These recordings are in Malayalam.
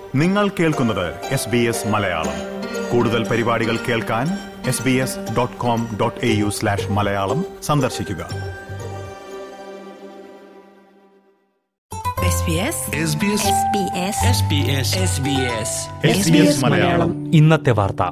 നിങ്ങൾ കേൾക്കുന്നത് SBS മലയാളം. കൂടുതൽ പരിപാടികൾ കേൾക്കാൻ sbs.com.au/മലയാളം സന്ദർശിക്കുക. SBS മലയാളം. ഇന്നത്തെ വാർത്ത.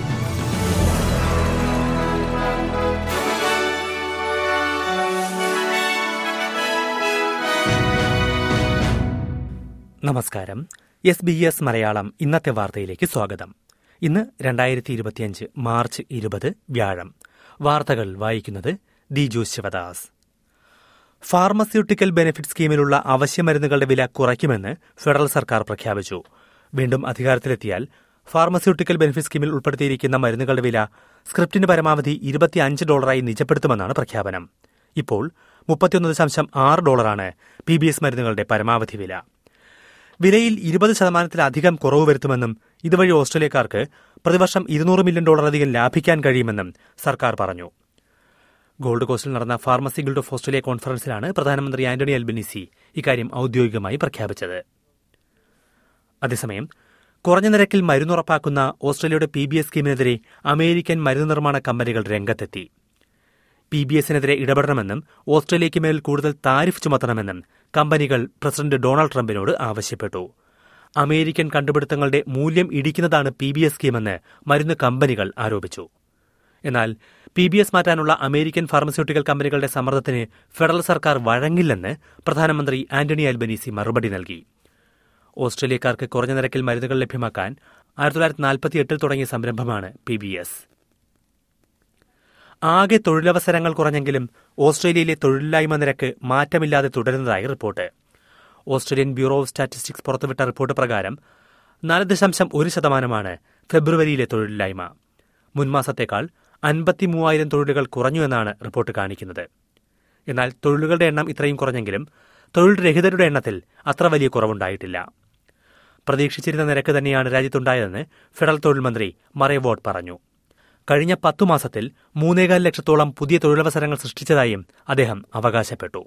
നമസ്കാരം. SBS മലയാളം ഇന്നത്തെ വാർത്തയിലേക്ക് സ്വാഗതം. ഇന്ന് 2025 മാർച്ച് 20 വ്യാഴം. വാർത്തകൾ വായിക്കുന്നത് ദിജു ശിവദാസ്. ഫാർമസ്യൂട്ടിക്കൽ ബെനിഫിറ്റ് സ്കീമിലുള്ള അവശ്യമരുന്നുകളുടെ വില കുറയ്ക്കുമെന്ന് ഫെഡറൽ സർക്കാർ പ്രഖ്യാപിച്ചു. വീണ്ടും അധികാരത്തിലെത്തിയാൽ ഫാർമസ്യൂട്ടിക്കൽ ബെനിഫിറ്റ് സ്കീമിൽ ഉൾപ്പെടുത്തിയിരിക്കുന്ന മരുന്നുകളുടെ വില സ്ക്രിപ്റ്റിന് പരമാവധി $25 നിജപ്പെടുത്തുമെന്നാണ് പ്രഖ്യാപനം. ഇപ്പോൾ $31.6 PBS മരുന്നുകളുടെ പരമാവധി വില. വിലയിൽ 20% കുറവ് വരുത്തുമെന്നും ഇതുവഴി ഓസ്ട്രേലിയക്കാർക്ക് പ്രതിവർഷം $200 മില്യൺ ലാഭിക്കാൻ കഴിയുമെന്നും സർക്കാർ പറഞ്ഞു. ഗോൾഡ് കോസ്റ്റിൽ നടന്ന ഫാർമസി ഗിൽഡ് ഓഫ് ഓസ്ട്രേലിയ കോൺഫറൻസിലാണ് പ്രധാനമന്ത്രി ആന്റണി അൽബനീസി ഇക്കാര്യം ഔദ്യോഗികമായി പ്രഖ്യാപിച്ചത്. അതേസമയം കുറഞ്ഞ നിരക്കിൽ മരുന്നുറപ്പാക്കുന്ന ഓസ്ട്രേലിയയുടെ PBS സ്കീമിനെതിരെ അമേരിക്കൻ മരുന്ന് നിർമ്മാണ കമ്പനികൾ രംഗത്തെത്തി. PBSനെതിരെ ഇടപെടണമെന്നും ഓസ്ട്രേലിയയ്ക്ക് മേൽ കൂടുതൽ താരിഫ് ചുമത്തണമെന്നും കമ്പനികൾ പ്രസിഡന്റ് ഡൊണാൾഡ് ട്രംപിനോട് ആവശ്യപ്പെട്ടു. അമേരിക്കൻ കണ്ടുപിടുത്തങ്ങളുടെ മൂല്യം ഇടിക്കുന്നതാണ് PBS സ്കീമെന്ന് മരുന്ന് കമ്പനികൾ ആരോപിച്ചു. എന്നാൽ PBS മാറ്റാനുള്ള അമേരിക്കൻ ഫാർമസ്യൂട്ടിക്കൽ കമ്പനികളുടെ സമ്മർദ്ദത്തിന് ഫെഡറൽ സർക്കാർ വഴങ്ങില്ലെന്ന് പ്രധാനമന്ത്രി ആന്റണി അൽബനീസി മറുപടി നൽകി. ഓസ്ട്രേലിയക്കാർക്ക് കുറഞ്ഞ നിരക്കിൽ മരുന്നുകൾ ലഭ്യമാക്കാൻ 1948 തുടങ്ങിയ സംരംഭമാണ് PBS. ആകെ തൊഴിലവസരങ്ങൾ കുറഞ്ഞെങ്കിലും ഓസ്ട്രേലിയയിലെ തൊഴിലില്ലായ്മ നിരക്ക് മാറ്റമില്ലാതെ തുടരുന്നതായി report. Australian bureau of statistics പുറത്തുവിട്ട റിപ്പോർട്ട് പ്രകാരം 4.1% ഫെബ്രുവരിയിലെ തൊഴിലില്ലായ്മ. മുൻമാസത്തേക്കാൾ 53,000 തൊഴിലുകൾ കുറഞ്ഞുവെന്നാണ് റിപ്പോർട്ട് കാണിക്കുന്നത്. എന്നാൽ തൊഴിലുകളുടെ എണ്ണം ഇത്രയും കുറഞ്ഞെങ്കിലും തൊഴിൽ രഹിതരുടെ എണ്ണത്തിൽ അത്ര വലിയ കുറവുണ്ടായിട്ടില്ല. പ്രതീക്ഷിച്ചിരുന്ന നിരക്ക് തന്നെയാണ് രാജ്യത്തുണ്ടായതെന്ന് ഫെഡറൽ തൊഴിൽ മന്ത്രി മറേ വാർഡ് പറഞ്ഞു. കഴിഞ്ഞ 10 മാസത്തിൽ 3.25 ലക്ഷത്തോളം പുതിയ തൊഴിലവസരങ്ങൾ സൃഷ്ടിച്ചതായും അദ്ദേഹം അവകാശപ്പെട്ടു.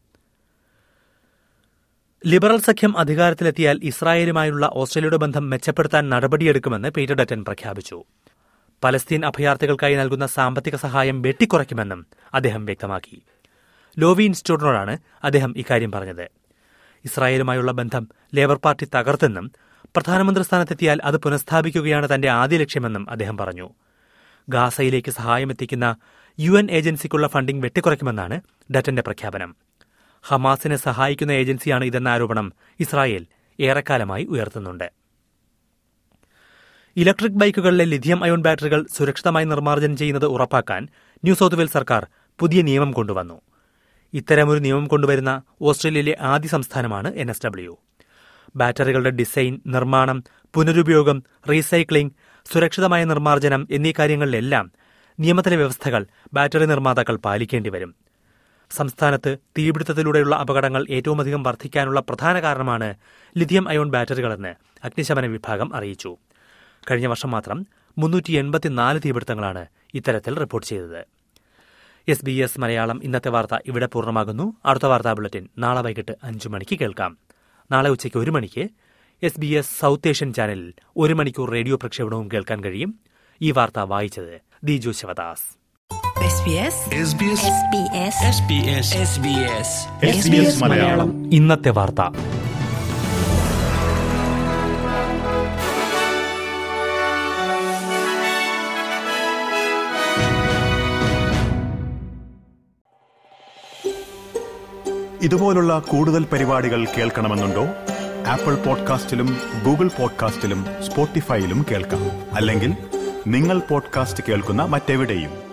ലിബറൽ സഖ്യം അധികാരത്തിലെത്തിയാൽ ഇസ്രായേലുമായുള്ള ഓസ്ട്രേലിയയുടെ ബന്ധം മെച്ചപ്പെടുത്താൻ നടപടിയെടുക്കുമെന്ന് പീറ്റർ ഡറ്റൻ പ്രഖ്യാപിച്ചു. പലസ്തീൻ അഭയാർത്ഥികൾക്കായി നൽകുന്ന സാമ്പത്തിക സഹായം വെട്ടിക്കുറയ്ക്കുമെന്നും അദ്ദേഹം വ്യക്തമാക്കി. ലോവി ഇൻസ്റ്റിറ്റ്യൂട്ടിനോടാണ് അദ്ദേഹം ഇക്കാര്യം പറഞ്ഞത്. ഇസ്രായേലുമായുള്ള ബന്ധം ലേബർ പാർട്ടി തകർത്തെന്നും പ്രധാനമന്ത്രി സ്ഥാനത്തെത്തിയാൽ അത് പുനഃസ്ഥാപിക്കുകയാണ് തന്റെ ആദ്യ ലക്ഷ്യമെന്നും അദ്ദേഹം പറഞ്ഞു. ഗാസയിലേക്ക് സഹായമെത്തിക്കുന്ന UN ഏജൻസിക്കുള്ള ഫണ്ടിംഗ് വെട്ടിക്കുറയ്ക്കുമെന്നാണ് ഡറ്റന്റെ പ്രഖ്യാപനം. ഹമാസിനെ സഹായിക്കുന്ന ഏജൻസിയാണ് ഇതെന്ന ആരോപണം ഇസ്രായേൽ ഏറെക്കാലമായി ഉയർത്തുന്നുണ്ട്. ഇലക്ട്രിക് ബൈക്കുകളിലെ ലിഥിയം അയോൺ ബാറ്ററികൾ സുരക്ഷിതമായി നിർമ്മാർജ്ജനം ചെയ്യുന്നത് ഉറപ്പാക്കാൻ ന്യൂ സൌത്ത് വെയിൽസ് സർക്കാർ പുതിയ നിയമം കൊണ്ടുവന്നു. ഇത്തരമൊരു നിയമം കൊണ്ടുവരുന്ന ഓസ്ട്രേലിയയിലെ ആദ്യ സംസ്ഥാനമാണ് NSW. ബാറ്ററികളുടെ ഡിസൈൻ, നിർമ്മാണം, പുനരുപയോഗം, റീസൈക്ലിംഗ്, സുരക്ഷിതമായ നിർമ്മാർജ്ജനം എന്നീ കാര്യങ്ങളിലെല്ലാം നിയമത്തിലെ വ്യവസ്ഥകൾ ബാറ്ററി നിർമ്മാതാക്കൾ പാലിക്കേണ്ടി വരും. സംസ്ഥാനത്ത് തീപിടുത്തത്തിലൂടെയുള്ള അപകടങ്ങൾ ഏറ്റവുമധികം വർദ്ധിക്കാനുള്ള പ്രധാന കാരണമാണ് ലിഥിയം അയോൺ ബാറ്ററികളെന്ന് അഗ്നിശമന വിഭാഗം അറിയിച്ചു. കഴിഞ്ഞ വർഷം മാത്രം 384 തീപിടുത്തങ്ങളാണ് ഇത്തരത്തിൽ റിപ്പോർട്ട് ചെയ്തത്. SBS മലയാളം ഇന്നത്തെ വാർത്ത ഇവിടെ പൂർണ്ണമാകുന്നു. അടുത്ത വാർത്താ ബുള്ളറ്റിൻ നാളെ വൈകിട്ട് 5 മണിക്ക് കേൾക്കാം. നാളെ ഉച്ചയ്ക്ക് 1 മണിക്ക് SBS സൌത്ത് ഏഷ്യൻ ചാനലിൽ 1 മണിക്കൂർ റേഡിയോ പ്രക്ഷേപണവും കേൾക്കാൻ കഴിയും. ഈ വാർത്ത വായിച്ചത് ദിജു ശിവദാസ്. ഇന്നത്തെ വാർത്ത. ഇതുപോലുള്ള കൂടുതൽ പരിപാടികൾ കേൾക്കണമെന്നുണ്ടോ? ആപ്പിൾ പോഡ്കാസ്റ്റിലും ഗൂഗിൾ പോഡ്കാസ്റ്റിലും സ്പോട്ടിഫൈയിലും കേൾക്കാം. അല്ലെങ്കിൽ നിങ്ങൾ പോഡ്കാസ്റ്റ് കേൾക്കുന്ന മറ്റെവിടെയും